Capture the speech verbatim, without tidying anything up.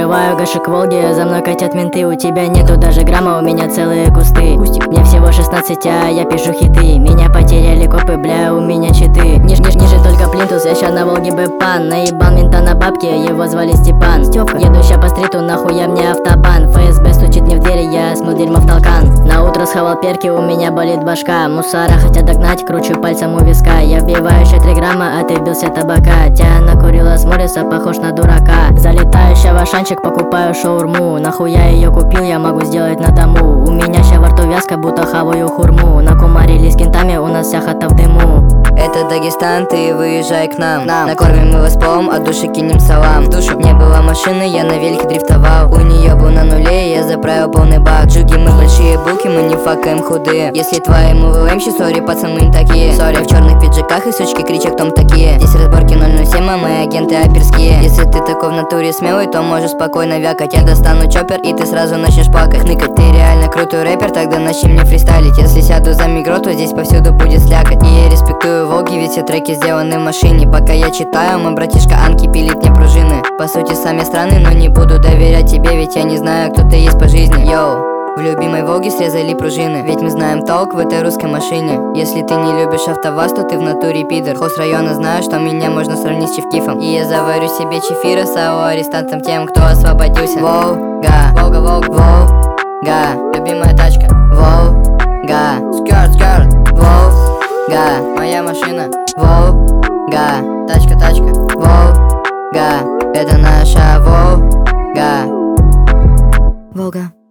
Открываю гашек Волги, за мной катят менты. У тебя нету даже грамма, у меня целые кусты. Мне всего шестнадцать, а я пишу хиты. Меня потеряли копы, бля, у меня читы. Ниж, ниж, ниже только плинтус, я ща на Волге бэпан. Наебал мента на бабки, его звали Степан. Стёпка. Еду ща по стриту, нахуя мне автобан. ФСБ стучит мне в двери, я смыл дерьмо в толкан. На утро схавал перки, у меня болит башка. Мусора хотят догнать, кручу пальцем у виска. Я вбиваю ща три грамма, а ты вбился табака. Тя накурила с Морриса, похож на дурака. Залетаю ща в Ашанчик, покупаю шаурму. Нахуя ее купил, я могу сделать на дому. У меня ща во рту вязка, будто хаваю хурму. Накумарили с кентами, у нас вся хата в дыму. Это Дагестан, ты выезжай к нам, нам. Накормим мы вас плом, от души кинем салам. Душу. Не было машины, я на велике дрифтовал. У нее был на нуле, я заправил полный бак. Джуги, мы большие буки, мы не факаем худые. Если твоему ВМщи, сори, пацан, мы не такие. Сори, в черных пиджаках и сучки кричат, кто мы такие. Здесь разборки ноль ноль семь, а мы агенты оперские. Если ты такой в натуре смелый, то можешь спокойно вякать. Я достану чоппер, и ты сразу начнешь плакать. Ныкать, ты реально крутой рэпер, тогда начни мне фристайлить. Если сяду за микро, то здесь повсюду будет слякоть. И я респектую Волги, ведь все треки сделаны в машине. Пока я читаю, мой братишка Анки пилит мне пружины. По сути, сами страны, но не буду доверять тебе, ведь я не знаю, кто ты есть по жизни. Йоу, в любимой Волге срезали пружины, ведь мы знаем толк в этой русской машине. Если ты не любишь АвтоВАЗ, то ты в натуре пидор. Хост района знаю, что меня можно сравнить с Чевкифом. И я заварю себе чефира с АО арестантом, тем, кто освободился. Волга, Волга, Волга, Волга, любимая тачка. Волга, скёрт, скёрт, Волга, моя машина. Волга, тачка, тачка. Волга, это наша Волга. Волга.